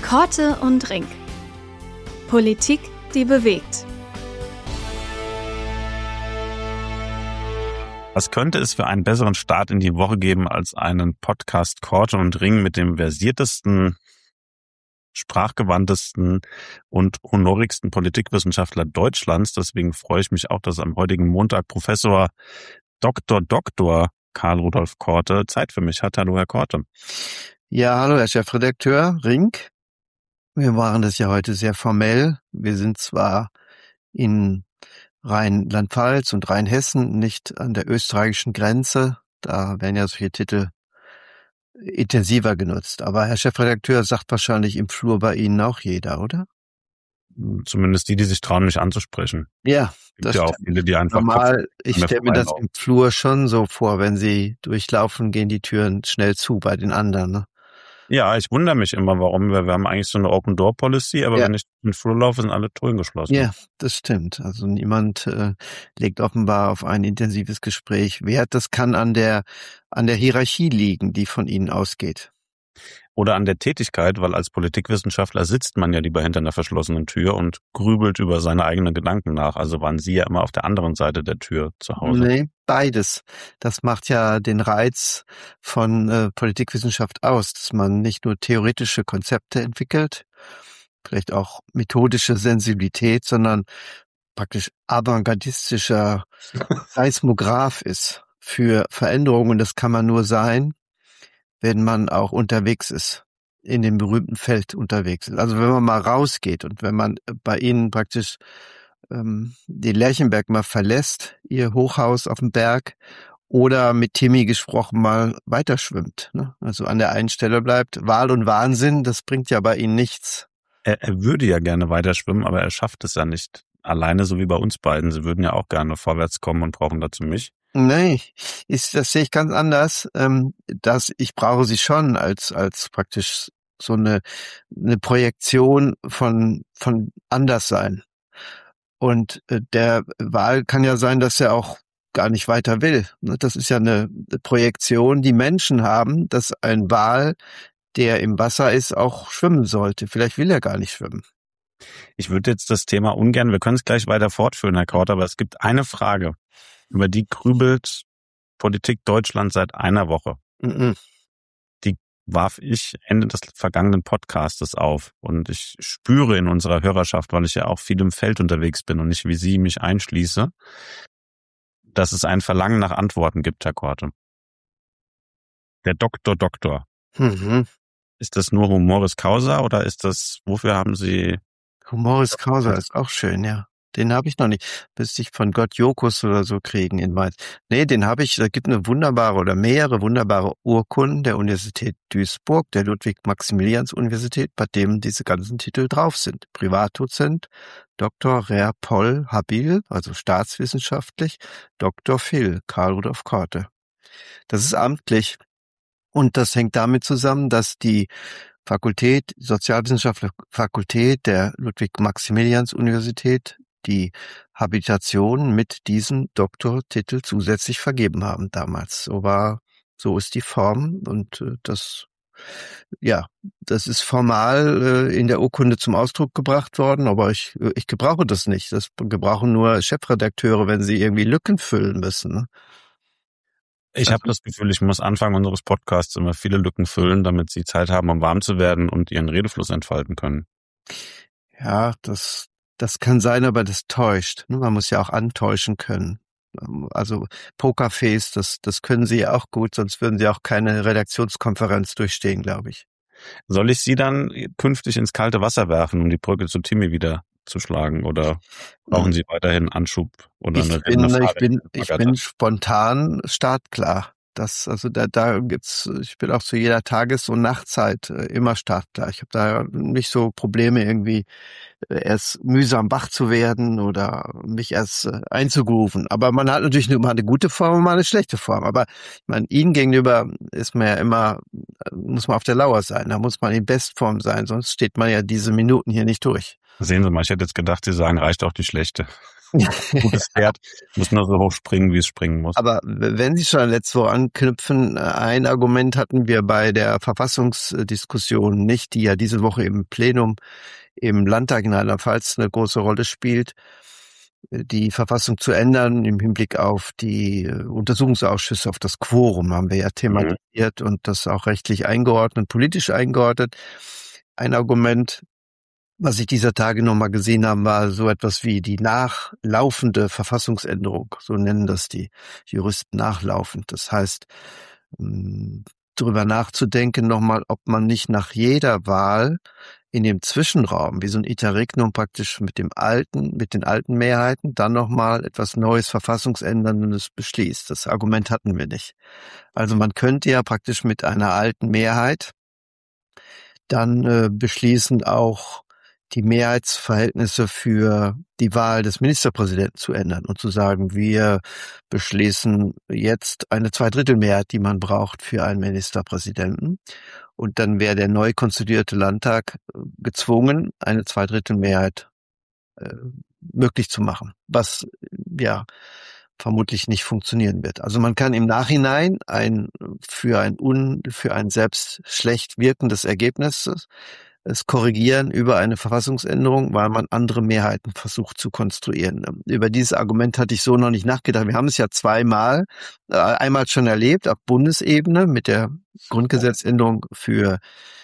Korte und Rink. Politik, die bewegt. Was könnte es für einen besseren Start in die Woche geben als einen Podcast Korte und Ring mit dem versiertesten, sprachgewandtesten und honorigsten Politikwissenschaftler Deutschlands. Deswegen freue ich mich auch, dass am heutigen Montag Professor Dr. Karl Rudolf Korte Zeit für mich hat. Hallo, Herr Korte. Ja, hallo, Herr Chefredakteur Rink. Wir machen das ja heute sehr formell. Wir sind zwar in Rheinland-Pfalz und Rheinhessen, nicht an der österreichischen Grenze. Da werden ja solche Titel intensiver genutzt. Aber Herr Chefredakteur, sagt wahrscheinlich im Flur bei Ihnen auch jeder, oder? Zumindest die sich trauen, mich anzusprechen. Ja, das gibt ja auch viele, die einfach normal. Ich stelle mir das im Flur schon so vor, wenn Sie durchlaufen, gehen die Türen schnell zu bei den anderen, ne? Ja, ich wundere mich immer, warum. Wir haben eigentlich so eine Open-Door-Policy, aber wenn ich in den Flur laufe, sind alle Türen geschlossen. Ja, das stimmt. Also niemand legt offenbar auf ein intensives Gespräch Wert. Das kann an der Hierarchie liegen, die von Ihnen ausgeht. Oder an der Tätigkeit, weil als Politikwissenschaftler sitzt man ja lieber hinter einer verschlossenen Tür und grübelt über seine eigenen Gedanken nach. Also waren Sie ja immer auf der anderen Seite der Tür zu Hause. Nee, beides. Das macht ja den Reiz von Politikwissenschaft aus, dass man nicht nur theoretische Konzepte entwickelt, vielleicht auch methodische Sensibilität, sondern praktisch avantgardistischer Seismograph ist für Veränderungen. Und das kann man nur sein, wenn man auch unterwegs ist, in dem berühmten Feld unterwegs ist. Also wenn man mal rausgeht und wenn man bei Ihnen praktisch den Lerchenberg mal verlässt, Ihr Hochhaus auf dem Berg, oder mit Timmy gesprochen mal weiterschwimmt, ne? Also an der einen Stelle bleibt. Wahl und Wahnsinn, das bringt ja bei Ihnen nichts. Er würde ja gerne weiterschwimmen, aber er schafft es ja nicht alleine, so wie bei uns beiden. Sie würden ja auch gerne vorwärts kommen und brauchen dazu mich. Nee, das sehe ich ganz anders. Ich brauche sie schon als praktisch so eine Projektion von Anderssein. Und der Wahl kann ja sein, dass er auch gar nicht weiter will. Das ist ja eine Projektion, die Menschen haben, dass ein Wal, der im Wasser ist, auch schwimmen sollte. Vielleicht will er gar nicht schwimmen. Ich würde jetzt das Thema ungern, wir können es gleich weiter fortführen, Herr Korte, aber es gibt eine Frage, über die grübelt Politik Deutschland seit einer Woche. Die warf ich Ende des vergangenen Podcastes auf. Und ich spüre in unserer Hörerschaft, weil ich ja auch viel im Feld unterwegs bin und nicht wie Sie mich einschließe, dass es ein Verlangen nach Antworten gibt, Herr Korte. Der Doktor. Ist das nur Humoris Causa oder ist das, wofür haben Sie... Humoris Causa ist auch schön, ja. Den habe ich noch nicht. Müsste ich von Gott Jokus oder so kriegen in Mainz. Nee, den habe ich. Da gibt eine wunderbare oder mehrere wunderbare Urkunden der Universität Duisburg, der Ludwig-Maximilians-Universität, bei dem diese ganzen Titel drauf sind. Privatdozent, Dr. Rer Poll Habil, also staatswissenschaftlich, Dr. Phil, Karl Rudolf Korte. Das ist amtlich. Und das hängt damit zusammen, dass die Sozialwissenschaftliche Fakultät der Ludwig-Maximilians-Universität die Habilitation mit diesem Doktortitel zusätzlich vergeben haben damals. So ist die Form und das ist formal in der Urkunde zum Ausdruck gebracht worden, aber ich gebrauche das nicht. Das gebrauchen nur Chefredakteure, wenn sie irgendwie Lücken füllen müssen, ne? Ich habe das Gefühl, ich muss Anfang unseres Podcasts immer viele Lücken füllen, damit Sie Zeit haben, um warm zu werden und Ihren Redefluss entfalten können. Ja, das kann sein, aber das täuscht. Man muss ja auch antäuschen können. Also Pokerface, das können Sie ja auch gut, sonst würden Sie auch keine Redaktionskonferenz durchstehen, glaube ich. Soll ich Sie dann künftig ins kalte Wasser werfen, um die Brücke zu Timmy wieder zu schlagen, oder brauchen Sie weiterhin Anschub oder eine Ich bin spontan startklar. Ich bin auch zu jeder Tages- und Nachtzeit immer startklar. Ich habe da nicht so Probleme irgendwie erst mühsam wach zu werden oder mich erst einzugrooven. Aber man hat natürlich mal eine gute Form und mal eine schlechte Form. Aber ich meine, Ihnen gegenüber ist man ja immer, muss man auf der Lauer sein. Da muss man in Bestform sein, sonst steht man ja diese Minuten hier nicht durch. Sehen Sie mal, ich hätte jetzt gedacht, Sie sagen, reicht auch die schlechte. Gutes Pferd muss nur so hoch springen, wie es springen muss. Aber wenn Sie schon an letzte Woche anknüpfen, ein Argument hatten wir bei der Verfassungsdiskussion nicht, die ja diese Woche im Plenum im Landtag in Rheinland-Pfalz eine große Rolle spielt, die Verfassung zu ändern im Hinblick auf die Untersuchungsausschüsse, auf das Quorum haben wir ja thematisiert und das auch rechtlich eingeordnet, politisch eingeordnet. Ein Argument, was ich dieser Tage nochmal gesehen habe, war so etwas wie die nachlaufende Verfassungsänderung. So nennen das die Juristen nachlaufend. Das heißt, darüber nachzudenken nochmal, ob man nicht nach jeder Wahl in dem Zwischenraum, wie so ein Interregnum praktisch mit den alten Mehrheiten, dann nochmal etwas Neues, Verfassungsänderndes beschließt. Das Argument hatten wir nicht. Also man könnte ja praktisch mit einer alten Mehrheit dann beschließen, auch die Mehrheitsverhältnisse für die Wahl des Ministerpräsidenten zu ändern und zu sagen, wir beschließen jetzt eine Zweidrittelmehrheit, die man braucht für einen Ministerpräsidenten. Und dann wäre der neu konstituierte Landtag gezwungen, eine Zweidrittelmehrheit möglich zu machen, was ja vermutlich nicht funktionieren wird. Also man kann im Nachhinein für ein selbst schlecht wirkendes Ergebnis es korrigieren über eine Verfassungsänderung, weil man andere Mehrheiten versucht zu konstruieren. Über dieses Argument hatte ich so noch nicht nachgedacht. Wir haben es ja einmal schon erlebt auf Bundesebene mit der Grundgesetzänderung für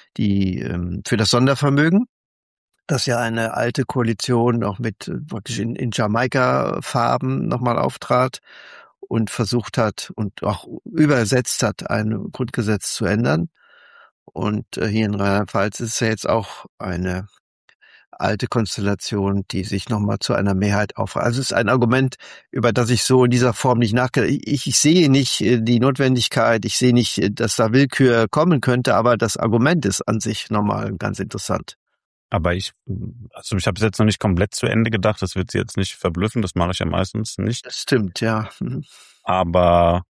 das Sondervermögen, das ja eine alte Koalition auch mit praktisch in Jamaika-Farben nochmal auftrat und versucht hat und auch übersetzt hat, ein Grundgesetz zu ändern. Und hier in Rheinland-Pfalz ist es ja jetzt auch eine alte Konstellation, die sich nochmal zu einer Mehrheit aufreiht. Also es ist ein Argument, über das ich so in dieser Form nicht nachgedacht habe. Ich sehe nicht die Notwendigkeit, ich sehe nicht, dass da Willkür kommen könnte, aber das Argument ist an sich nochmal ganz interessant. Aber ich habe es jetzt noch nicht komplett zu Ende gedacht, das wird Sie jetzt nicht verblüffen, das mache ich ja meistens nicht. Das stimmt, ja. Aber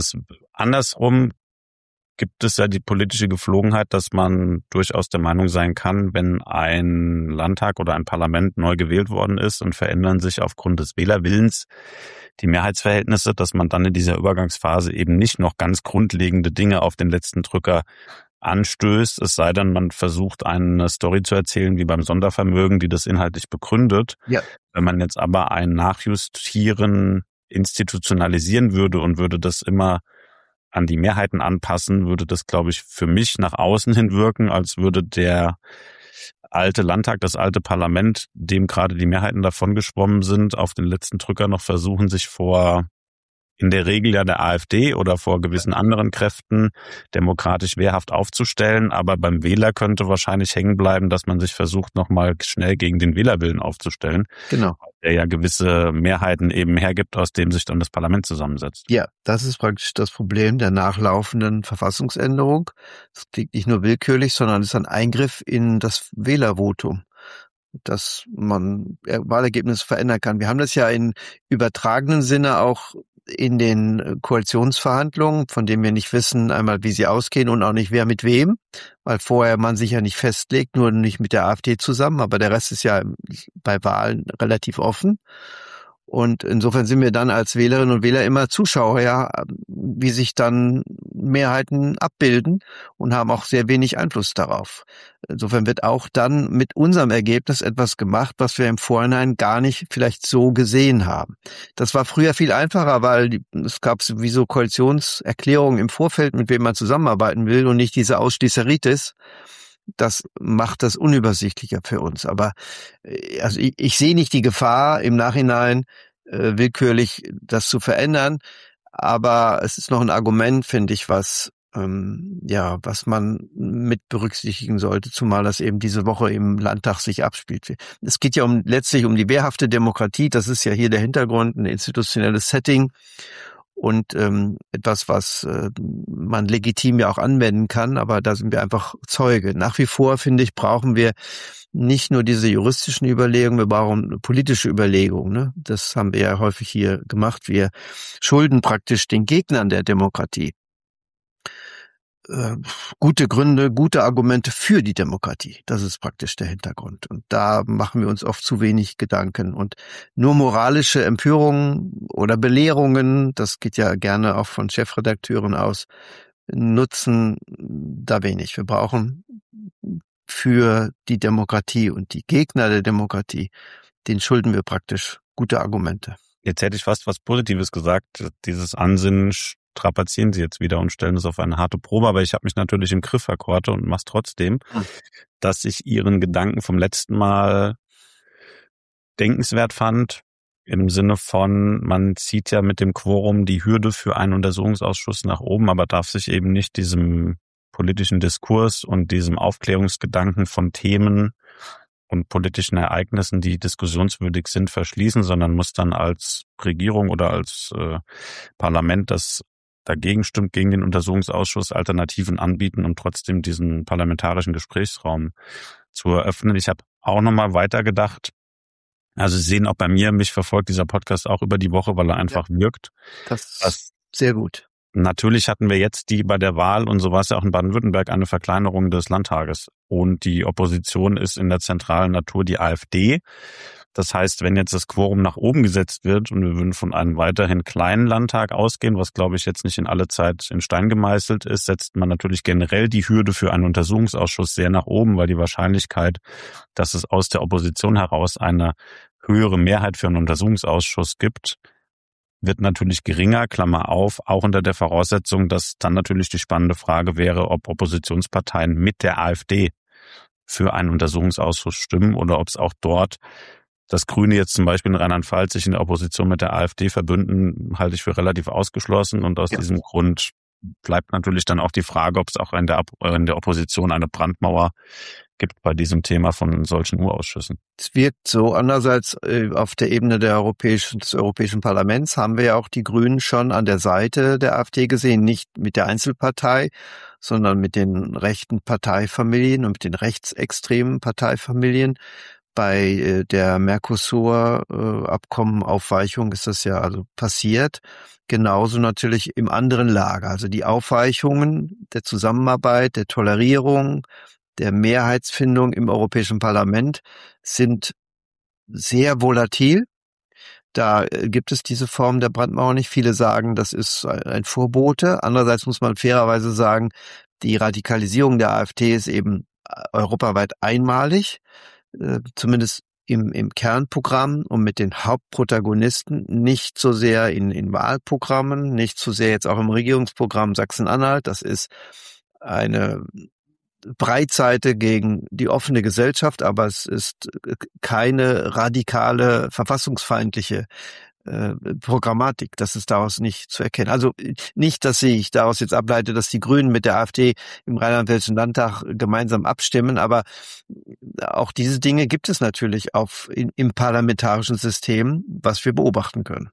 andersrum gibt es ja die politische Geflogenheit, dass man durchaus der Meinung sein kann, wenn ein Landtag oder ein Parlament neu gewählt worden ist und verändern sich aufgrund des Wählerwillens die Mehrheitsverhältnisse, dass man dann in dieser Übergangsphase eben nicht noch ganz grundlegende Dinge auf den letzten Drücker anstößt, es sei denn, man versucht, eine Story zu erzählen, wie beim Sondervermögen, die das inhaltlich begründet. Ja. Wenn man jetzt aber ein Nachjustieren institutionalisieren würde und würde das immer an die Mehrheiten anpassen, würde das, glaube ich, für mich nach außen hin wirken, als würde der alte Landtag, das alte Parlament, dem gerade die Mehrheiten davongeschwommen sind, auf den letzten Drücker noch versuchen, sich vor in der Regel ja der AfD oder vor gewissen anderen Kräften demokratisch wehrhaft aufzustellen. Aber beim Wähler könnte wahrscheinlich hängen bleiben, dass man sich versucht, nochmal schnell gegen den Wählerwillen aufzustellen. Genau. Der ja gewisse Mehrheiten eben hergibt, aus dem sich dann das Parlament zusammensetzt. Ja, das ist praktisch das Problem der nachlaufenden Verfassungsänderung. Es klingt nicht nur willkürlich, sondern es ist ein Eingriff in das Wählervotum, dass man Wahlergebnisse verändern kann. Wir haben das ja in übertragenen Sinne auch in den Koalitionsverhandlungen, von denen wir nicht wissen, einmal wie sie ausgehen und auch nicht wer mit wem, weil vorher man sich ja nicht festlegt, nur nicht mit der AfD zusammen, aber der Rest ist ja bei Wahlen relativ offen. Und insofern sind wir dann als Wählerinnen und Wähler immer Zuschauer, ja, wie sich dann Mehrheiten abbilden und haben auch sehr wenig Einfluss darauf. Insofern wird auch dann mit unserem Ergebnis etwas gemacht, was wir im Vorhinein gar nicht vielleicht so gesehen haben. Das war früher viel einfacher, weil es gab sowieso Koalitionserklärungen im Vorfeld, mit wem man zusammenarbeiten will und nicht diese Ausschließeritis. Das macht das unübersichtlicher für uns. Aber also ich sehe nicht die Gefahr im Nachhinein willkürlich das zu verändern. Aber es ist noch ein Argument, finde ich, was man mit berücksichtigen sollte, zumal das eben diese Woche im Landtag sich abspielt. Es geht ja letztlich um die wehrhafte Demokratie. Das ist ja hier der Hintergrund, ein institutionelles Setting. Und etwas, was man legitim ja auch anwenden kann, aber da sind wir einfach Zeuge. Nach wie vor, finde ich, brauchen wir nicht nur diese juristischen Überlegungen, wir brauchen politische Überlegungen. Ne? Das haben wir ja häufig hier gemacht. Wir schulden praktisch den Gegnern der Demokratie gute Gründe, gute Argumente für die Demokratie. Das ist praktisch der Hintergrund. Und da machen wir uns oft zu wenig Gedanken. Und nur moralische Empörungen oder Belehrungen, das geht ja gerne auch von Chefredakteuren aus, nutzen da wenig. Wir brauchen für die Demokratie und die Gegner der Demokratie, denen schulden wir praktisch gute Argumente. Jetzt hätte ich fast was Positives gesagt. Dieses Ansinnen strapazieren Sie jetzt wieder und stellen es auf eine harte Probe. Aber ich habe mich natürlich im Griff, Herr Korte, und mache es trotzdem, dass ich Ihren Gedanken vom letzten Mal denkenswert fand. Im Sinne von, man zieht ja mit dem Quorum die Hürde für einen Untersuchungsausschuss nach oben, aber darf sich eben nicht diesem politischen Diskurs und diesem Aufklärungsgedanken von Themen und politischen Ereignissen, die diskussionswürdig sind, verschließen, sondern muss dann als Regierung oder als Parlament, das dagegen stimmt, gegen den Untersuchungsausschuss Alternativen anbieten und trotzdem diesen parlamentarischen Gesprächsraum zu eröffnen. Ich habe auch nochmal weitergedacht. Also Sie sehen auch bei mir, mich verfolgt dieser Podcast auch über die Woche, weil er einfach wirkt. Das ist sehr gut. Natürlich hatten wir jetzt bei der Wahl, und so war es ja auch in Baden-Württemberg, eine Verkleinerung des Landtages. Und die Opposition ist in der zentralen Natur die AfD. Das heißt, wenn jetzt das Quorum nach oben gesetzt wird und wir würden von einem weiterhin kleinen Landtag ausgehen, was glaube ich jetzt nicht in alle Zeit in Stein gemeißelt ist, setzt man natürlich generell die Hürde für einen Untersuchungsausschuss sehr nach oben, weil die Wahrscheinlichkeit, dass es aus der Opposition heraus eine höhere Mehrheit für einen Untersuchungsausschuss gibt, wird natürlich geringer, Klammer auf, auch unter der Voraussetzung, dass dann natürlich die spannende Frage wäre, ob Oppositionsparteien mit der AfD für einen Untersuchungsausschuss stimmen oder ob es auch dort, das Grüne jetzt zum Beispiel in Rheinland-Pfalz sich in der Opposition mit der AfD verbünden, halte ich für relativ ausgeschlossen, und aus diesem Grund bleibt natürlich dann auch die Frage, ob es auch in der Opposition eine Brandmauer gibt bei diesem Thema von solchen U-Ausschüssen. Es wirkt so. Andererseits auf der Ebene des Europäischen Parlaments haben wir ja auch die Grünen schon an der Seite der AfD gesehen, nicht mit der Einzelpartei, sondern mit den rechten Parteifamilien und mit den rechtsextremen Parteifamilien. Bei der Mercosur-Abkommen-Aufweichung ist das ja also passiert. Genauso natürlich im anderen Lager. Also die Aufweichungen der Zusammenarbeit, der Tolerierung, der Mehrheitsfindung im Europäischen Parlament sind sehr volatil. Da gibt es diese Form der Brandmauer nicht. Viele sagen, das ist ein Vorbote. Andererseits muss man fairerweise sagen, die Radikalisierung der AfD ist eben europaweit einmalig, zumindest im Kernprogramm und mit den Hauptprotagonisten, nicht so sehr in Wahlprogrammen, nicht so sehr jetzt auch im Regierungsprogramm Sachsen-Anhalt. Das ist eine Breitseite gegen die offene Gesellschaft, aber es ist keine radikale, verfassungsfeindliche Programmatik. Das ist daraus nicht zu erkennen. Also nicht, dass ich daraus jetzt ableite, dass die Grünen mit der AfD im Rheinland-Pfälzischen Landtag gemeinsam abstimmen, aber auch diese Dinge gibt es natürlich im parlamentarischen System, was wir beobachten können.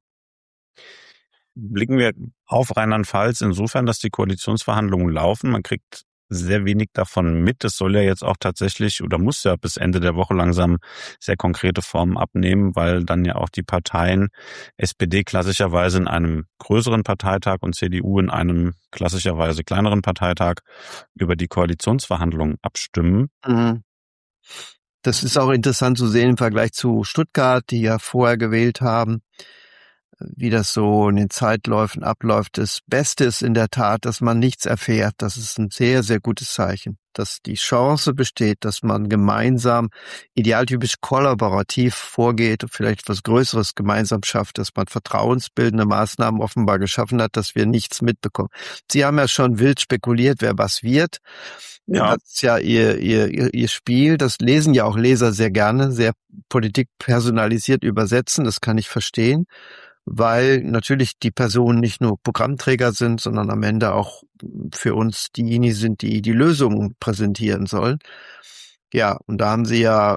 Blicken wir auf Rheinland-Pfalz insofern, dass die Koalitionsverhandlungen laufen. Man kriegt sehr wenig davon mit. Es soll ja jetzt auch tatsächlich oder muss ja bis Ende der Woche langsam sehr konkrete Formen abnehmen, weil dann ja auch die Parteien SPD klassischerweise in einem größeren Parteitag und CDU in einem klassischerweise kleineren Parteitag über die Koalitionsverhandlungen abstimmen. Das ist auch interessant zu sehen im Vergleich zu Stuttgart, die ja vorher gewählt haben, wie das so in den Zeitläufen abläuft. Das Beste ist in der Tat, dass man nichts erfährt. Das ist ein sehr, sehr gutes Zeichen, dass die Chance besteht, dass man gemeinsam, idealtypisch kollaborativ vorgeht und vielleicht was Größeres gemeinsam schafft, dass man vertrauensbildende Maßnahmen offenbar geschaffen hat, dass wir nichts mitbekommen. Sie haben ja schon wild spekuliert, wer was wird. Ja. Das ist ja ihr Spiel. Das lesen ja auch Leser sehr gerne, sehr politikpersonalisiert übersetzen. Das kann ich verstehen, weil natürlich die Personen nicht nur Programmträger sind, sondern am Ende auch für uns diejenigen sind, die die Lösungen präsentieren sollen. Ja, und da haben sie ja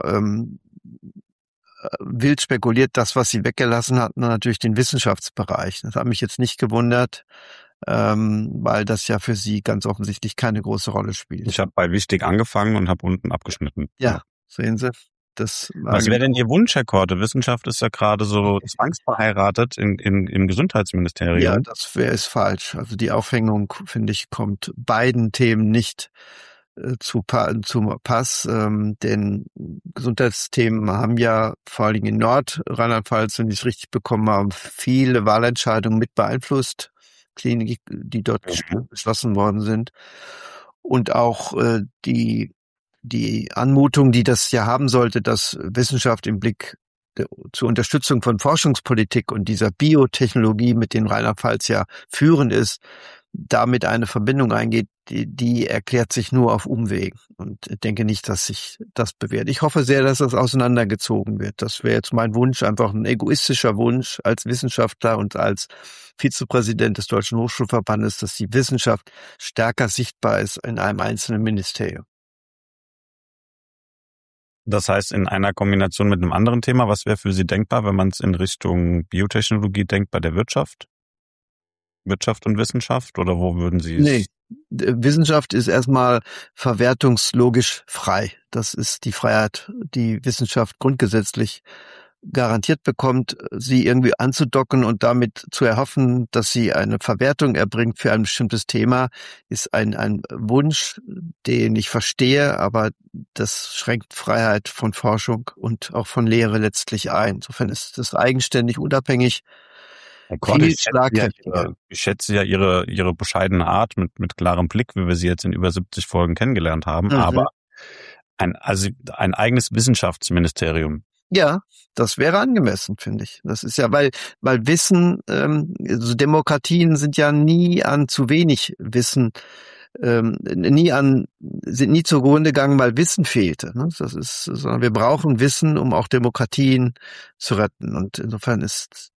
wild spekuliert, das, was sie weggelassen hatten, natürlich den Wissenschaftsbereich. Das hat mich jetzt nicht gewundert, weil das ja für sie ganz offensichtlich keine große Rolle spielt. Ich habe bei wichtig angefangen und habe unten abgeschnitten. Ja, sehen Sie. Was wäre denn Ihr Wunsch, Herr Korte? Wissenschaft ist ja gerade so zwangsverheiratet im Gesundheitsministerium. Ja, das ist falsch. Also die Aufhängung, finde ich, kommt beiden Themen nicht zu Pass, denn Gesundheitsthemen haben ja vor allem in Nordrheinland-Pfalz, wenn ich es richtig bekommen habe, viele Wahlentscheidungen mit beeinflusst, Kliniken, die dort geschlossen worden sind. Und auch die Anmutung, die das ja haben sollte, dass Wissenschaft im Blick zur Unterstützung von Forschungspolitik und dieser Biotechnologie, mit denen Rheinland-Pfalz ja führend ist, damit eine Verbindung eingeht, die erklärt sich nur auf Umwegen. Und ich denke nicht, dass sich das bewährt. Ich hoffe sehr, dass das auseinandergezogen wird. Das wäre jetzt mein Wunsch, einfach ein egoistischer Wunsch als Wissenschaftler und als Vizepräsident des Deutschen Hochschulverbandes, dass die Wissenschaft stärker sichtbar ist in einem einzelnen Ministerium. Das heißt, in einer Kombination mit einem anderen Thema, was wäre für Sie denkbar, wenn man es in Richtung Biotechnologie denkt, bei der Wirtschaft? Wirtschaft und Wissenschaft? Oder wo würden Sie es? Nee, Wissenschaft ist erstmal verwertungslogisch frei. Das ist die Freiheit, die Wissenschaft grundgesetzlich garantiert bekommt, sie irgendwie anzudocken und damit zu erhoffen, dass sie eine Verwertung erbringt für ein bestimmtes Thema, ist ein Wunsch, den ich verstehe, aber das schränkt Freiheit von Forschung und auch von Lehre letztlich ein. Insofern ist das eigenständig, unabhängig. Herr Korte, ich schätze ja Ihre bescheidene Art mit klarem Blick, wie wir Sie jetzt in über 70 Folgen kennengelernt haben, aber ein eigenes Wissenschaftsministerium. Ja, das wäre angemessen, finde ich. Das ist ja, weil Wissen, also Demokratien sind ja nie an zu wenig Wissen, sind nie zugrunde gegangen, weil Wissen fehlte. Ne? Sondern wir brauchen Wissen, um auch Demokratien zu retten. Und insofern ist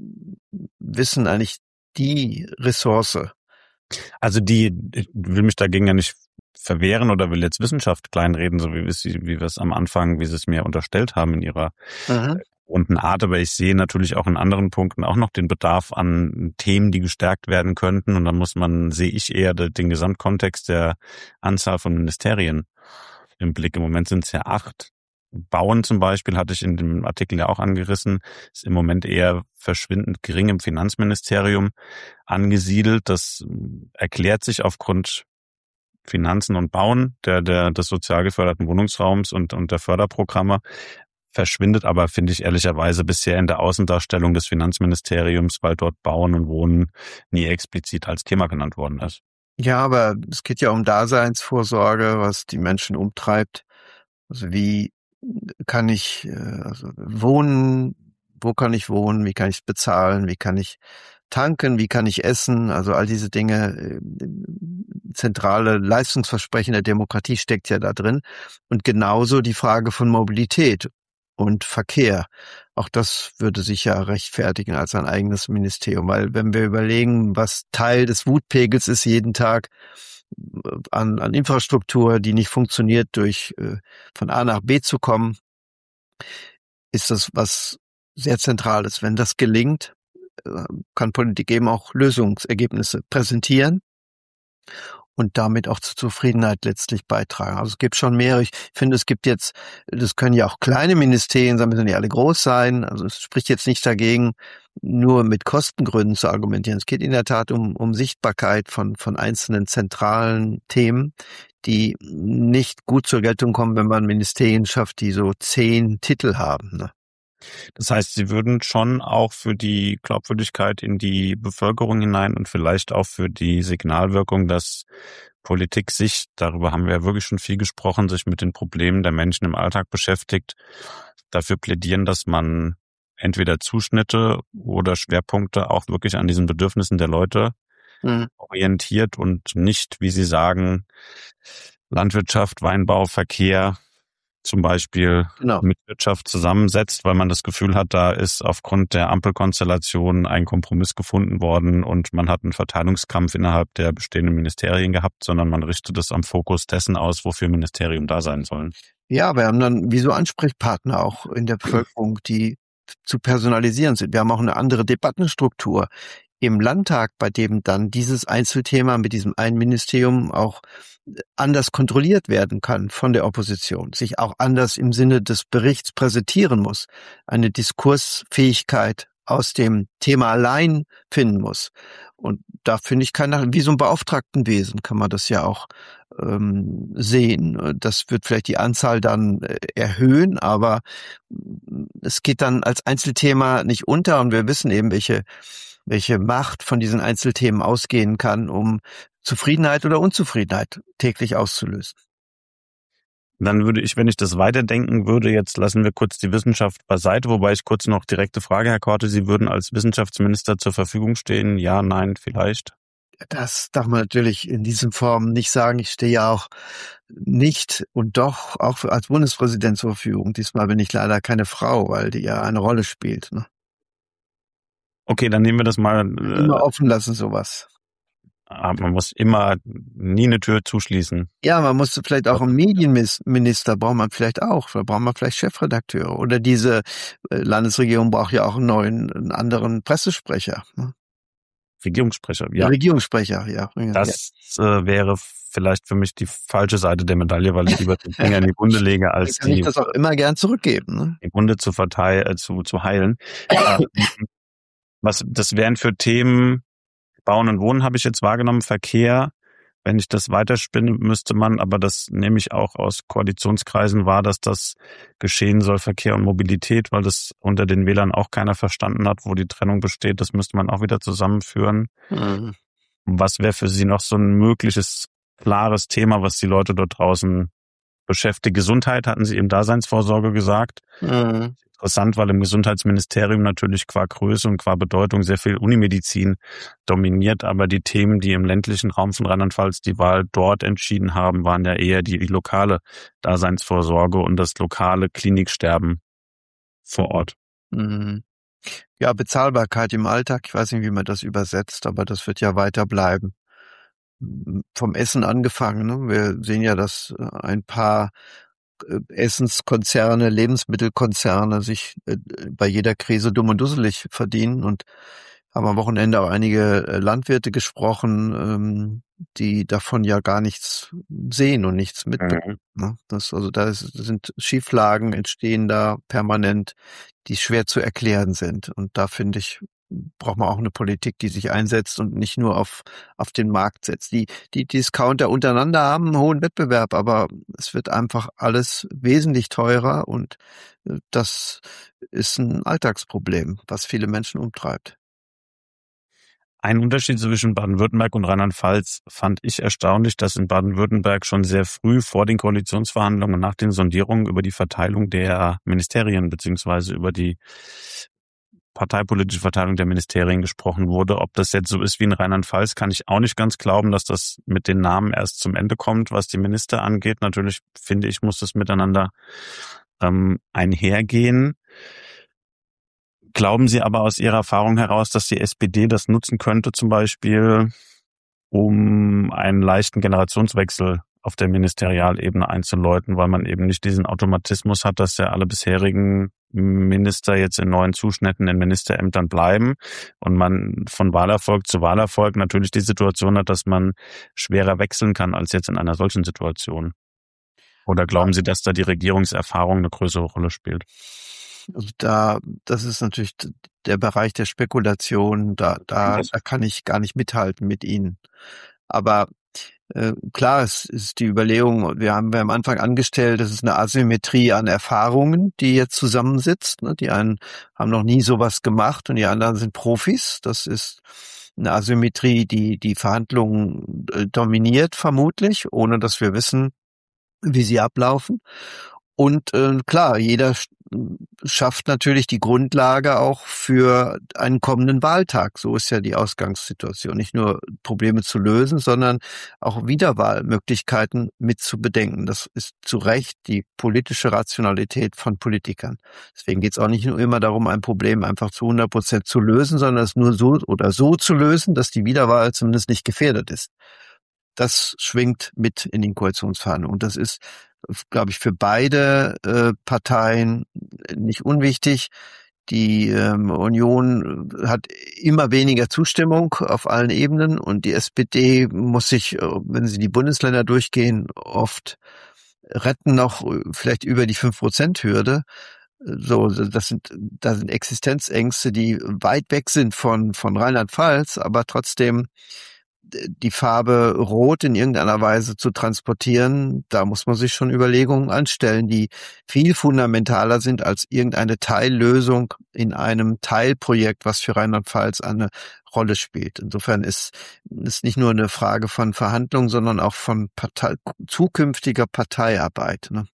Wissen eigentlich die Ressource. Also ich will mich dagegen ja nicht verwehren oder will jetzt Wissenschaft kleinreden, so wie wir es am Anfang, wie Sie es mir unterstellt haben in Ihrer runden Art. Aber ich sehe natürlich auch in anderen Punkten auch noch den Bedarf an Themen, die gestärkt werden könnten. Und dann sehe ich eher den Gesamtkontext der Anzahl von Ministerien im Blick. Im Moment sind es ja 8. Bauen zum Beispiel, hatte ich in dem Artikel ja auch angerissen, ist im Moment eher verschwindend gering im Finanzministerium angesiedelt. Das erklärt sich aufgrund Finanzen und Bauen des sozial geförderten Wohnungsraums und der Förderprogramme, verschwindet aber, finde ich ehrlicherweise, bisher in der Außendarstellung des Finanzministeriums, weil dort Bauen und Wohnen nie explizit als Thema genannt worden ist. Ja, aber es geht ja um Daseinsvorsorge, was die Menschen umtreibt. Also wie kann ich wohnen, wo kann ich wohnen, wie kann ich es bezahlen, wie kann ich tanken, wie kann ich essen, also all diese Dinge, zentrale Leistungsversprechen der Demokratie steckt ja da drin. Und genauso die Frage von Mobilität und Verkehr. Auch das würde sich ja rechtfertigen als ein eigenes Ministerium, weil wenn wir überlegen, was Teil des Wutpegels ist jeden Tag, an Infrastruktur, die nicht funktioniert, von A nach B zu kommen, ist das was sehr Zentrales. Wenn das gelingt, kann Politik eben auch Lösungsergebnisse präsentieren und damit auch zur Zufriedenheit letztlich beitragen. Also es gibt schon mehrere. Ich finde, das können ja auch kleine Ministerien sein, müssen ja alle groß sein. Also es spricht jetzt nicht dagegen, nur mit Kostengründen zu argumentieren. Es geht in der Tat um Sichtbarkeit von einzelnen zentralen Themen, die nicht gut zur Geltung kommen, wenn man Ministerien schafft, die so 10 Titel haben. Ne? Das heißt, Sie würden schon auch für die Glaubwürdigkeit in die Bevölkerung hinein und vielleicht auch für die Signalwirkung, dass Politik sich, darüber haben wir ja wirklich schon viel gesprochen, sich mit den Problemen der Menschen im Alltag beschäftigt, dafür plädieren, dass man entweder Zuschnitte oder Schwerpunkte auch wirklich an diesen Bedürfnissen der Leute orientiert und nicht, wie Sie sagen, Landwirtschaft, Weinbau, Verkehr zum Beispiel mit Wirtschaft zusammensetzt, weil man das Gefühl hat, da ist aufgrund der Ampelkonstellation ein Kompromiss gefunden worden und man hat einen Verteilungskampf innerhalb der bestehenden Ministerien gehabt, sondern man richtet es am Fokus dessen aus, wofür Ministerien da sein sollen. Ja, wir haben dann wie so Ansprechpartner auch in der Bevölkerung, die zu personalisieren sind. Wir haben auch eine andere Debattenstruktur im Landtag, bei dem dann dieses Einzelthema mit diesem einen Ministerium auch anders kontrolliert werden kann von der Opposition, sich auch anders im Sinne des Berichts präsentieren muss, eine Diskursfähigkeit aus dem Thema allein finden muss. Und da finde ich wie so ein Beauftragtenwesen kann man das ja auch sehen. Das wird vielleicht die Anzahl dann erhöhen, aber es geht dann als Einzelthema nicht unter und wir wissen eben, welche Macht von diesen Einzelthemen ausgehen kann, um Zufriedenheit oder Unzufriedenheit täglich auszulösen. Dann würde ich, wenn ich das weiterdenken würde, jetzt lassen wir kurz die Wissenschaft beiseite, wobei ich kurz noch direkte Frage, Herr Korte, Sie würden als Wissenschaftsminister zur Verfügung stehen? Ja, nein, vielleicht? Das darf man natürlich in diesem Form nicht sagen. Ich stehe ja auch nicht und doch auch als Bundespräsident zur Verfügung. Diesmal bin ich leider keine Frau, weil die ja eine Rolle spielt. Ne? Okay, dann nehmen wir das mal. Immer offen lassen, sowas. Man muss immer nie eine Tür zuschließen. Ja, man muss vielleicht auch einen Medienminister braucht man vielleicht auch. Da braucht man vielleicht Chefredakteure. Oder diese Landesregierung braucht ja auch einen anderen Pressesprecher. Ne? Regierungssprecher, ja. Regierungssprecher, ja. Das wäre vielleicht für mich die falsche Seite der Medaille, weil ich lieber den Finger in die Wunde lege, als kann ich das auch immer gern zurückgeben. Ne? Die Wunde zu heilen. Das wären für Themen Bauen und Wohnen, habe ich jetzt wahrgenommen, Verkehr. Wenn ich das weiterspinne, müsste man, aber das nehme ich auch aus Koalitionskreisen wahr, dass das geschehen soll, Verkehr und Mobilität, weil das unter den Wählern auch keiner verstanden hat, wo die Trennung besteht. Das müsste man auch wieder zusammenführen. Mhm. Was wäre für Sie noch so ein mögliches, klares Thema, was die Leute dort draußen beschäftigt? Gesundheit, hatten Sie eben Daseinsvorsorge gesagt. Mhm. Interessant, weil im Gesundheitsministerium natürlich qua Größe und qua Bedeutung sehr viel Unimedizin dominiert, aber die Themen, die im ländlichen Raum von Rheinland-Pfalz die Wahl dort entschieden haben, waren ja eher die lokale Daseinsvorsorge und das lokale Kliniksterben vor Ort. Ja, Bezahlbarkeit im Alltag, ich weiß nicht, wie man das übersetzt, aber das wird ja weiter bleiben. Vom Essen angefangen, ne? Wir sehen ja, dass ein paar Essenskonzerne, Lebensmittelkonzerne sich bei jeder Krise dumm und dusselig verdienen und haben am Wochenende auch einige Landwirte gesprochen, die davon ja gar nichts sehen und nichts mitbekommen. Ne? Sind Schieflagen entstehen da permanent, die schwer zu erklären sind. Und da finde ich, braucht man auch eine Politik, die sich einsetzt und nicht nur auf den Markt setzt. Die Discounter untereinander haben einen hohen Wettbewerb, aber es wird einfach alles wesentlich teurer und das ist ein Alltagsproblem, was viele Menschen umtreibt. Ein Unterschied zwischen Baden-Württemberg und Rheinland-Pfalz fand ich erstaunlich, dass in Baden-Württemberg schon sehr früh vor den Koalitionsverhandlungen und nach den Sondierungen über die Verteilung der Ministerien beziehungsweise über die parteipolitische Verteilung der Ministerien gesprochen wurde. Ob das jetzt so ist wie in Rheinland-Pfalz, kann ich auch nicht ganz glauben, dass das mit den Namen erst zum Ende kommt, was die Minister angeht. Natürlich finde ich, muss das miteinander einhergehen. Glauben Sie aber aus Ihrer Erfahrung heraus, dass die SPD das nutzen könnte, zum Beispiel, um einen leichten Generationswechsel auf der Ministerialebene einzuläuten, weil man eben nicht diesen Automatismus hat, dass ja alle bisherigen Minister jetzt in neuen Zuschnitten in Ministerämtern bleiben und man von Wahlerfolg zu Wahlerfolg natürlich die Situation hat, dass man schwerer wechseln kann als jetzt in einer solchen Situation? Oder glauben Sie, dass da die Regierungserfahrung eine größere Rolle spielt? Also das ist natürlich der Bereich der Spekulation, da kann ich gar nicht mithalten mit Ihnen. Aber klar, es ist die Überlegung, wir haben am Anfang angestellt, das ist eine Asymmetrie an Erfahrungen, die jetzt zusammensitzt. Ne? Die einen haben noch nie sowas gemacht und die anderen sind Profis. Das ist eine Asymmetrie, die Verhandlungen dominiert vermutlich, ohne dass wir wissen, wie sie ablaufen. Und klar, jeder schafft natürlich die Grundlage auch für einen kommenden Wahltag. So ist ja die Ausgangssituation. Nicht nur Probleme zu lösen, sondern auch Wiederwahlmöglichkeiten mit zu bedenken. Das ist zu Recht die politische Rationalität von Politikern. Deswegen geht es auch nicht nur immer darum, ein Problem einfach zu 100% zu lösen, sondern es nur so oder so zu lösen, dass die Wiederwahl zumindest nicht gefährdet ist. Das schwingt mit in den Koalitionsverhandlungen. Und das ist, glaube ich, für beide Parteien nicht unwichtig. Die Union hat immer weniger Zustimmung auf allen Ebenen und die SPD muss sich, wenn sie die Bundesländer durchgehen, oft retten, noch vielleicht über die 5%-Hürde. So, da sind Existenzängste, die weit weg sind von Rheinland-Pfalz, aber trotzdem die Farbe Rot in irgendeiner Weise zu transportieren, da muss man sich schon Überlegungen anstellen, die viel fundamentaler sind als irgendeine Teillösung in einem Teilprojekt, was für Rheinland-Pfalz eine Rolle spielt. Insofern ist nicht nur eine Frage von Verhandlungen, sondern auch von zukünftiger Parteiarbeit. Ne?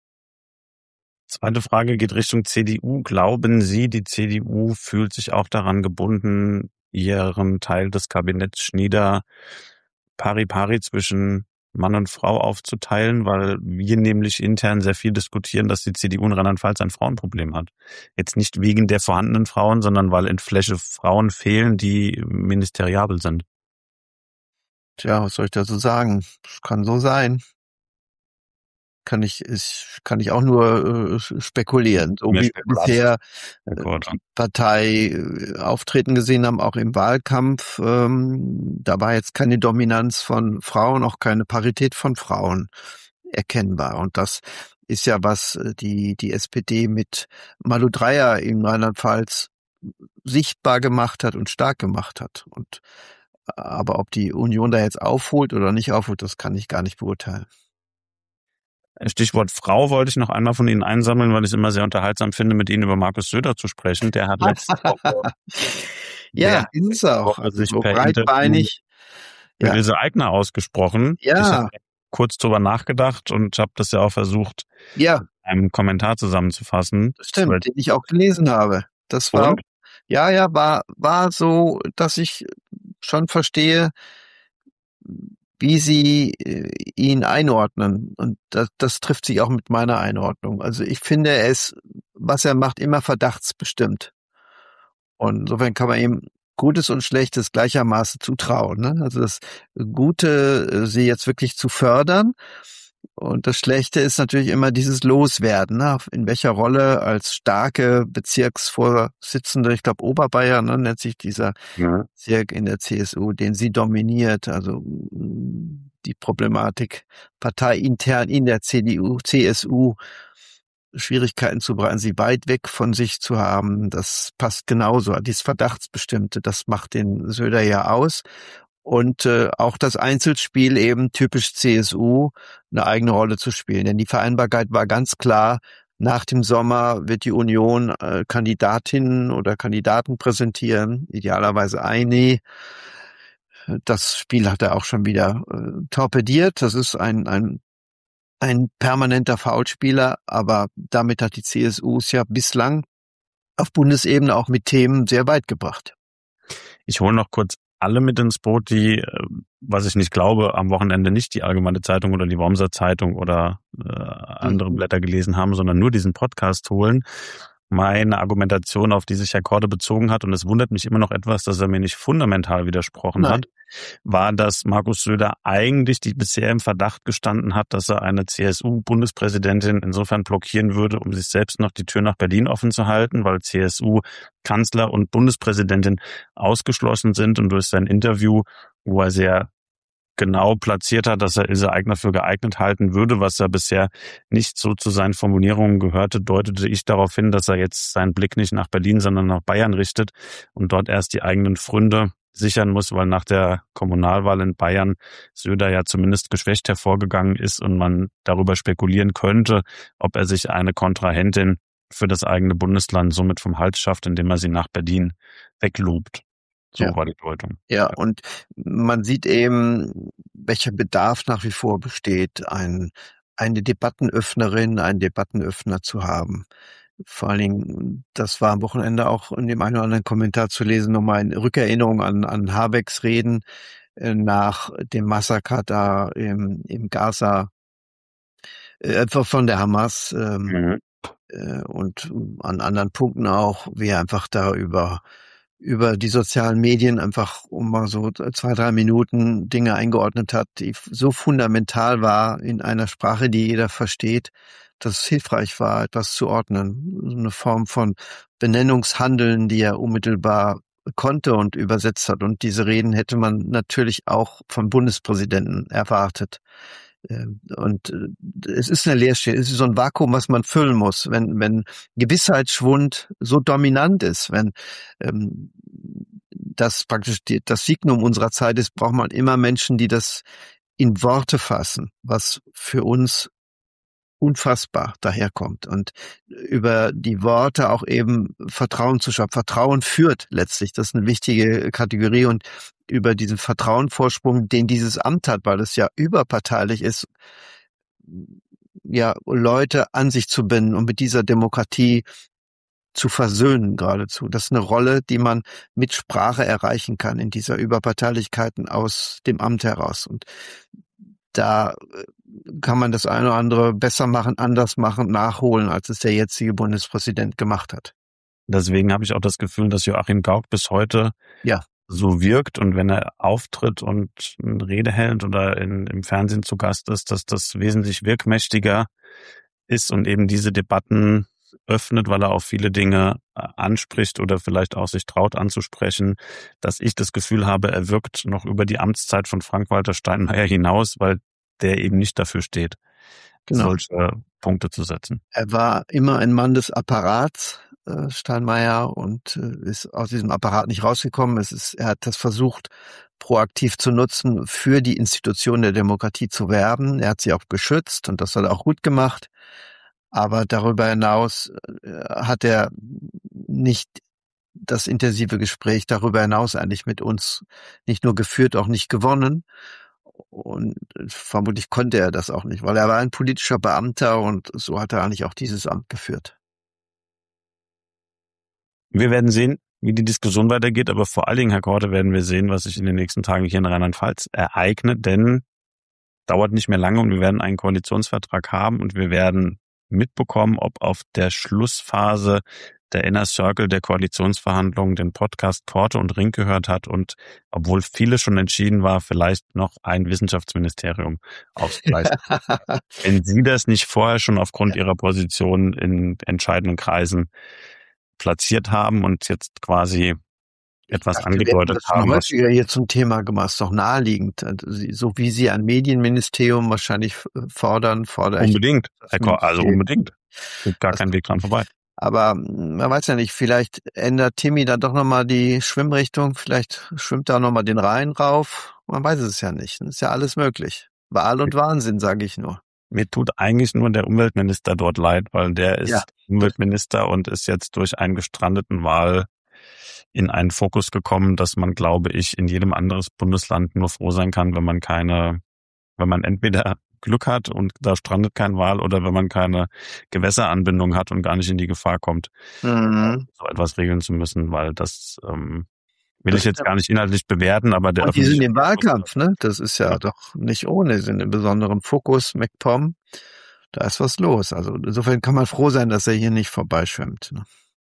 Zweite Frage geht Richtung CDU. Glauben Sie, die CDU fühlt sich auch daran gebunden, ihren Teil des Kabinetts Schnieder pari pari zwischen Mann und Frau aufzuteilen, weil wir nämlich intern sehr viel diskutieren, dass die CDU in Rheinland-Pfalz ein Frauenproblem hat. Jetzt nicht wegen der vorhandenen Frauen, sondern weil in Fläche Frauen fehlen, die ministeriabel sind. Tja, was soll ich dazu sagen? Das kann so sein. Kann ich auch nur spekulieren. So wie wir bisher die Partei auftreten gesehen haben, auch im Wahlkampf, da war jetzt keine Dominanz von Frauen, auch keine Parität von Frauen erkennbar. Und das ist ja, was die SPD mit Malu Dreyer in Rheinland-Pfalz sichtbar gemacht hat und stark gemacht hat. Aber ob die Union da jetzt aufholt oder nicht aufholt, das kann ich gar nicht beurteilen. Stichwort Frau wollte ich noch einmal von Ihnen einsammeln, weil ich es immer sehr unterhaltsam finde, mit Ihnen über Markus Söder zu sprechen. Der hat letzte Woche ja, ist es auch. Also so breitbeinig mit Ilse Aigner ausgesprochen. Ja. Ich habe kurz drüber nachgedacht und habe das ja auch versucht, in einem Kommentar zusammenzufassen. Stimmt, den ich auch gelesen habe. Das war war so, dass ich schon verstehe, wie sie ihn einordnen. Und das trifft sich auch mit meiner Einordnung. Also ich finde, er ist, was er macht, immer verdachtsbestimmt. Und insofern kann man ihm Gutes und Schlechtes gleichermaßen zutrauen. Ne? Also das Gute, sie jetzt wirklich zu fördern. Und das Schlechte ist natürlich immer dieses Loswerden. Ne? In welcher Rolle als starke Bezirksvorsitzende, ich glaube Oberbayern, ne, nennt sich dieser Bezirk in der CSU, den sie dominiert. Also die Problematik parteiintern in der CDU, CSU, Schwierigkeiten zu bereiten, sie weit weg von sich zu haben, das passt genauso. Dieses Verdachtsbestimmte, das macht den Söder ja aus. Und auch das Einzelspiel eben typisch CSU, eine eigene Rolle zu spielen. Denn die Vereinbarkeit war ganz klar, nach dem Sommer wird die Union Kandidatinnen oder Kandidaten präsentieren, idealerweise eine. Das Spiel hat er auch schon wieder torpediert. Das ist ein permanenter Foulspieler, aber damit hat die CSU es ja bislang auf Bundesebene auch mit Themen sehr weit gebracht. Ich hole noch kurz alle mit ins Boot, die, was ich nicht glaube, am Wochenende nicht die Allgemeine Zeitung oder die Wormser Zeitung oder andere Blätter gelesen haben, sondern nur diesen Podcast holen. Meine Argumentation, auf die sich Herr Korte bezogen hat, und es wundert mich immer noch etwas, dass er mir nicht fundamental widersprochen hat, war, dass Markus Söder eigentlich bisher im Verdacht gestanden hat, dass er eine CSU-Bundespräsidentin insofern blockieren würde, um sich selbst noch die Tür nach Berlin offen zu halten, weil CSU-Kanzler und Bundespräsidentin ausgeschlossen sind. Und durch sein Interview, wo er sehr genau platziert hat, dass er Ilse Aigner für geeignet halten würde, was er bisher nicht so zu seinen Formulierungen gehörte, deutete ich darauf hin, dass er jetzt seinen Blick nicht nach Berlin, sondern nach Bayern richtet und dort erst die eigenen Pfründe sichern muss, weil nach der Kommunalwahl in Bayern Söder ja zumindest geschwächt hervorgegangen ist und man darüber spekulieren könnte, ob er sich eine Kontrahentin für das eigene Bundesland somit vom Hals schafft, indem er sie nach Berlin weglobt. So war die Deutung. Ja, und man sieht eben, welcher Bedarf nach wie vor besteht, eine Debattenöffnerin, einen Debattenöffner zu haben. Vor allen Dingen, das war am Wochenende auch in dem einen oder anderen Kommentar zu lesen, nochmal in Rückerinnerung an Habecks Reden nach dem Massaker da im Gaza von der Hamas und an anderen Punkten auch, wie er einfach da über die sozialen Medien einfach um mal so 2-3 Minuten Dinge eingeordnet hat, die so fundamental war in einer Sprache, die jeder versteht, dass es hilfreich war, etwas zu ordnen. Eine Form von Benennungshandeln, die er unmittelbar konnte und übersetzt hat. Und diese Reden hätte man natürlich auch vom Bundespräsidenten erwartet. Und es ist eine Leerstelle, es ist so ein Vakuum, was man füllen muss, wenn Gewissheitsschwund so dominant ist, wenn das praktisch das Signum unserer Zeit ist, braucht man immer Menschen, die das in Worte fassen, was für uns unfassbar daherkommt und über die Worte auch eben Vertrauen zu schaffen. Vertrauen führt letztlich, das ist eine wichtige Kategorie und über diesen Vertrauenvorsprung, den dieses Amt hat, weil es ja überparteilich ist, ja, Leute an sich zu binden und mit dieser Demokratie zu versöhnen geradezu. Das ist eine Rolle, die man mit Sprache erreichen kann in dieser Überparteilichkeiten aus dem Amt heraus. Und da kann man das eine oder andere besser machen, anders machen, nachholen, als es der jetzige Bundespräsident gemacht hat. Deswegen habe ich auch das Gefühl, dass Joachim Gauck bis heute so wirkt und wenn er auftritt und eine Rede hält oder im Fernsehen zu Gast ist, dass das wesentlich wirkmächtiger ist und eben diese Debatten öffnet, weil er auf viele Dinge anspricht oder vielleicht auch sich traut anzusprechen, dass ich das Gefühl habe, er wirkt noch über die Amtszeit von Frank-Walter Steinmeier hinaus, weil der eben nicht dafür steht, solche Punkte zu setzen. Er war immer ein Mann des Apparats, Steinmeier, und ist aus diesem Apparat nicht rausgekommen. Er hat das versucht, proaktiv zu nutzen, für die Institution der Demokratie zu werben. Er hat sie auch geschützt und das hat er auch gut gemacht. Aber darüber hinaus hat er nicht das intensive Gespräch darüber hinaus eigentlich mit uns nicht nur geführt, auch nicht gewonnen. Und vermutlich konnte er das auch nicht, weil er war ein politischer Beamter und so hat er eigentlich auch dieses Amt geführt. Wir werden sehen, wie die Diskussion weitergeht, aber vor allen Dingen, Herr Korte, werden wir sehen, was sich in den nächsten Tagen hier in Rheinland-Pfalz ereignet, denn dauert nicht mehr lange und wir werden einen Koalitionsvertrag haben und wir werden mitbekommen, ob auf der Schlussphase der Inner Circle der Koalitionsverhandlungen den Podcast Korte und Rink gehört hat und obwohl viele schon entschieden war, vielleicht noch ein Wissenschaftsministerium aufs Gleis. Wenn Sie das nicht vorher schon aufgrund Ihrer Position in entscheidenden Kreisen platziert haben und jetzt quasi etwas angedeutet haben. Das häufiger hier zum Thema gemacht, ist doch naheliegend. So wie Sie ein Medienministerium wahrscheinlich fordere unbedingt. Also unbedingt. Gibt gar keinen Weg dran vorbei. Aber man weiß ja nicht, vielleicht ändert Timmy dann doch nochmal die Schwimmrichtung, vielleicht schwimmt da nochmal den Rhein rauf. Man weiß es ja nicht. Das ist ja alles möglich. Wahl und Wahnsinn, sage ich nur. Mir tut eigentlich nur der Umweltminister dort leid, weil der ist Umweltminister und ist jetzt durch einen gestrandeten Wahl in einen Fokus gekommen, dass man, glaube ich, in jedem anderen Bundesland nur froh sein kann, wenn man entweder Glück hat und da strandet kein Wal oder wenn man keine Gewässeranbindung hat und gar nicht in die Gefahr kommt, so etwas regeln zu müssen, weil das will ich jetzt gar nicht inhaltlich bewerten, aber der und die sind im Wahlkampf, ne? Das ist ja doch nicht ohne, sind im besonderen Fokus, MacPom, da ist was los. Also insofern kann man froh sein, dass er hier nicht vorbeischwimmt. Ne?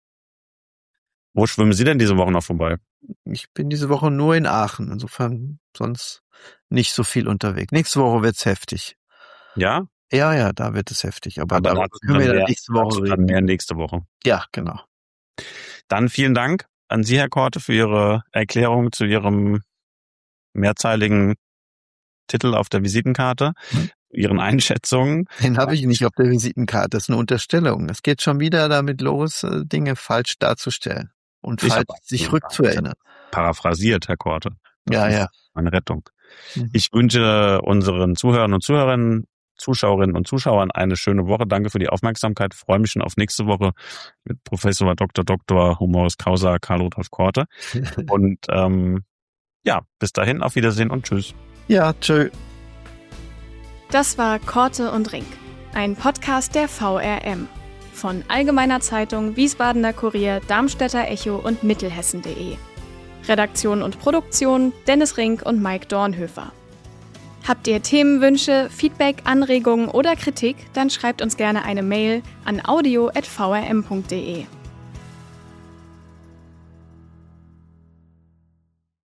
Wo schwimmen Sie denn diese Woche noch vorbei? Ich bin diese Woche nur in Aachen, insofern sonst nicht so viel unterwegs. Nächste Woche wird's heftig. Ja? Ja, da wird es heftig. Aber da können wir dann nächste Woche reden. Mehr nächste Woche. Ja, genau. Dann vielen Dank an Sie, Herr Korte, für Ihre Erklärung zu Ihrem mehrzeiligen Titel auf der Visitenkarte, Ihren Einschätzungen. Den habe ich nicht auf der Visitenkarte, das ist eine Unterstellung. Es geht schon wieder damit los, Dinge falsch darzustellen und falsch sich rückzuerinnern. Paraphrasiert, Herr Korte. Ja. Eine Rettung. Ich wünsche unseren Zuhörern und Zuschauerinnen und Zuschauern eine schöne Woche. Danke für die Aufmerksamkeit. Ich freue mich schon auf nächste Woche mit Professor Dr. Humoris Causa Karl Rudolf Korte. Und bis dahin, auf Wiedersehen und tschüss. Ja, tschö. Das war Korte und Rink, ein Podcast der VRM von Allgemeiner Zeitung, Wiesbadener Kurier, Darmstädter Echo und Mittelhessen.de. Redaktion und Produktion Dennis Rink und Mike Dornhöfer. Habt ihr Themenwünsche, Feedback, Anregungen oder Kritik, dann schreibt uns gerne eine Mail an audio@vrm.de.